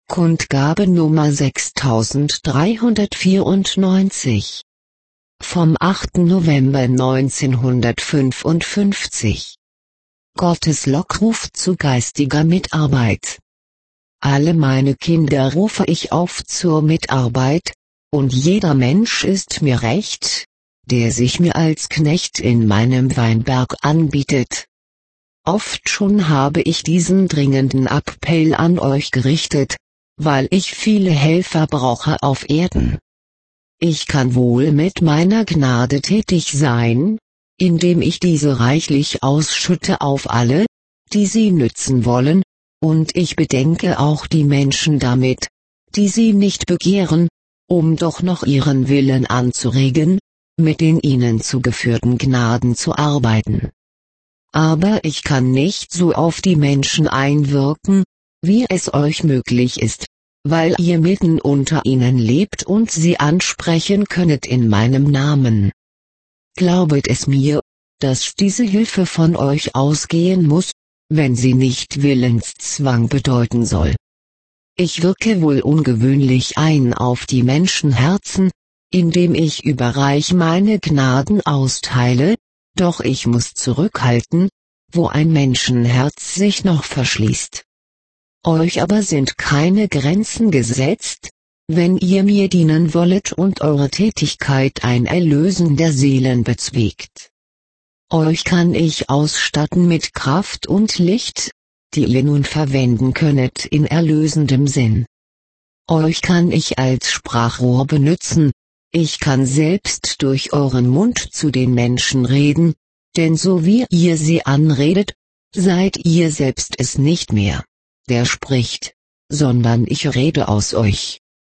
Kundgabe Nummer 6394. Vom 8. November 1955. Gottes Lockruf zu geistiger Mitarbeit. Alle meine Kinder rufe ich auf zur Mitarbeit, und jeder Mensch ist mir recht, der sich mir als Knecht in meinem Weinberg anbietet. Oft schon habe ich diesen dringenden Appell an euch gerichtet, weil ich viele Helfer brauche auf Erden. Ich kann wohl mit meiner Gnade tätig sein, indem ich diese reichlich ausschütte auf alle, die sie nützen wollen, und ich bedenke auch die Menschen damit, die sie nicht begehren, um doch noch ihren Willen anzuregen, mit den ihnen zugeführten Gnaden zu arbeiten. Aber ich kann nicht so auf die Menschen einwirken, wie es euch möglich ist, weil ihr mitten unter ihnen lebt und sie ansprechen könnet in meinem Namen. Glaubet es mir, dass diese Hilfe von euch ausgehen muss, wenn sie nicht Willenszwang bedeuten soll. Ich wirke wohl ungewöhnlich ein auf die Menschenherzen, indem ich überreich meine Gnaden austeile, doch ich muss zurückhalten, wo ein Menschenherz sich noch verschließt. Euch aber sind keine Grenzen gesetzt, wenn ihr mir dienen wollet und eure Tätigkeit ein Erlösen der Seelen bezweckt. Euch kann ich ausstatten mit Kraft und Licht, die ihr nun verwenden könnet in erlösendem Sinn. Euch kann ich als Sprachrohr benützen, ich kann selbst durch euren Mund zu den Menschen reden, denn so wie ihr sie anredet, seid ihr selbst es nicht mehr, der spricht, sondern ich rede aus euch.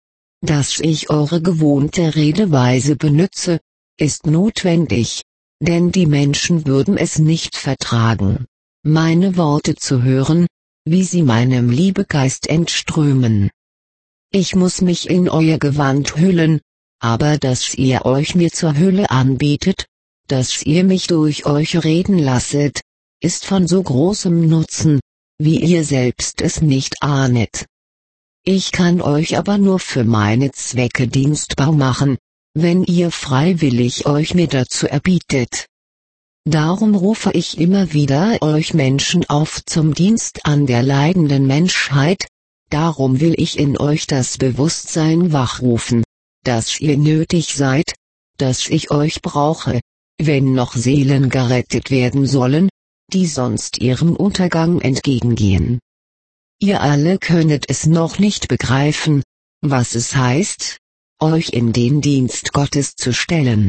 Dass ich eure gewohnte Redeweise benütze, ist notwendig, denn die Menschen würden es nicht vertragen, meine Worte zu hören, wie sie meinem Liebegeist entströmen. Ich muss mich in euer Gewand hüllen, aber dass ihr euch mir zur Hülle anbietet, dass ihr mich durch euch reden lasset, ist von so großem Nutzen, wie ihr selbst es nicht ahnet. Ich kann euch aber nur für meine Zwecke dienstbar machen, wenn ihr freiwillig euch mir dazu erbietet. Darum rufe ich immer wieder euch Menschen auf zum Dienst an der leidenden Menschheit, darum will ich in euch das Bewusstsein wachrufen, dass ihr nötig seid, dass ich euch brauche, wenn noch Seelen gerettet werden sollen, die sonst ihrem Untergang entgegengehen. Ihr alle könnet es noch nicht begreifen, was es heißt, euch in den Dienst Gottes zu stellen.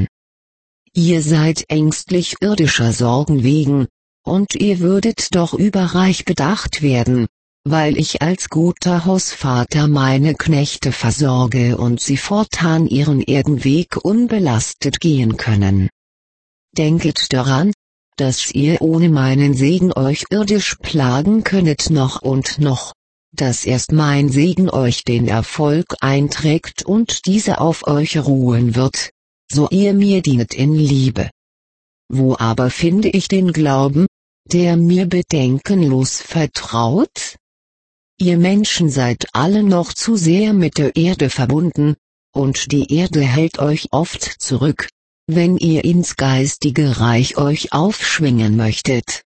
Ihr seid ängstlich irdischer Sorgen wegen, und ihr würdet doch überreich bedacht werden, weil ich als guter Hausvater meine Knechte versorge und sie fortan ihren Erdenweg unbelastet gehen können. Denket daran, dass ihr ohne meinen Segen euch irdisch plagen könnet noch und noch, dass erst mein Segen euch den Erfolg einträgt und diese auf euch ruhen wird, so ihr mir dienet in Liebe. Wo aber finde ich den Glauben, der mir bedenkenlos vertraut? Ihr Menschen seid alle noch zu sehr mit der Erde verbunden, und die Erde hält euch oft zurück, wenn ihr ins geistige Reich euch aufschwingen möchtet.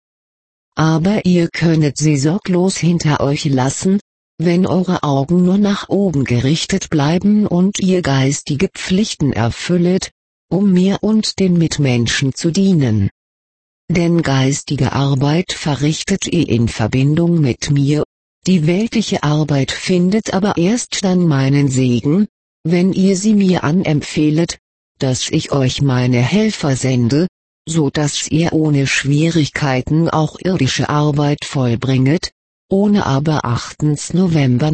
Aber ihr könnet sie sorglos hinter euch lassen, wenn eure Augen nur nach oben gerichtet bleiben und ihr geistige Pflichten erfüllet, um mir und den Mitmenschen zu dienen. Denn geistige Arbeit verrichtet ihr in Verbindung mit mir, die weltliche Arbeit findet aber erst dann meinen Segen, wenn ihr sie mir anempfehlet, dass ich euch meine Helfer sende, so dass ihr ohne Schwierigkeiten auch irdische Arbeit vollbringet, ohne aber 8. November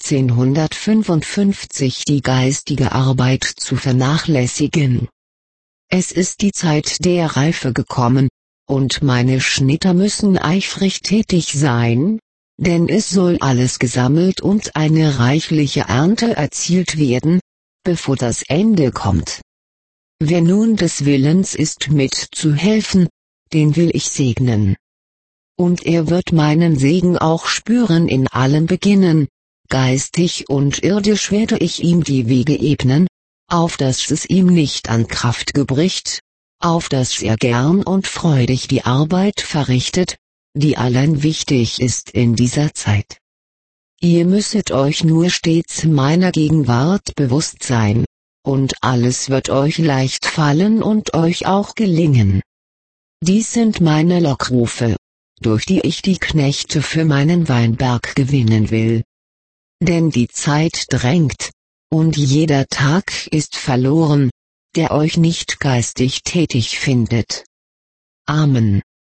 1955 die geistige Arbeit zu vernachlässigen. Es ist die Zeit der Reife gekommen, und meine Schnitter müssen eifrig tätig sein, denn es soll alles gesammelt und eine reichliche Ernte erzielt werden, bevor das Ende kommt. Wer nun des Willens ist mitzuhelfen, den will ich segnen. Und er wird meinen Segen auch spüren in allem Beginnen, geistig und irdisch werde ich ihm die Wege ebnen, auf dass es ihm nicht an Kraft gebricht, auf dass er gern und freudig die Arbeit verrichtet, die allein wichtig ist in dieser Zeit. Ihr müsset euch nur stets meiner Gegenwart bewusst sein, und alles wird euch leicht fallen und euch auch gelingen. Dies sind meine Lockrufe, durch die ich die Knechte für meinen Weinberg gewinnen will. Denn die Zeit drängt, und jeder Tag ist verloren, der euch nicht geistig tätig findet. Amen.